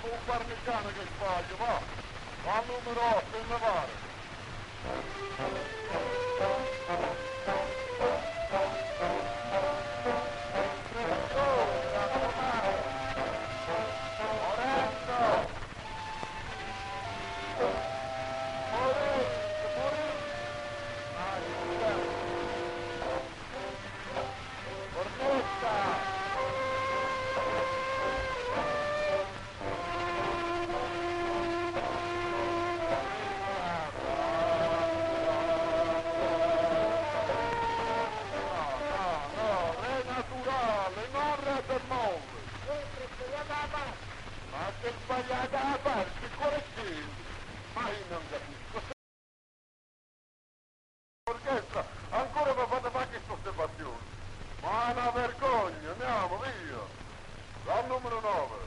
un parmigiano che sbaglio, va. Va al numero 8, in levare. Ma che sbagliata la parte, correttivi! Ma io non capisco. Orchestra, ancora mi fate fare queste osservazioni. Ma è una vergogna, andiamo via. Dal numero 9.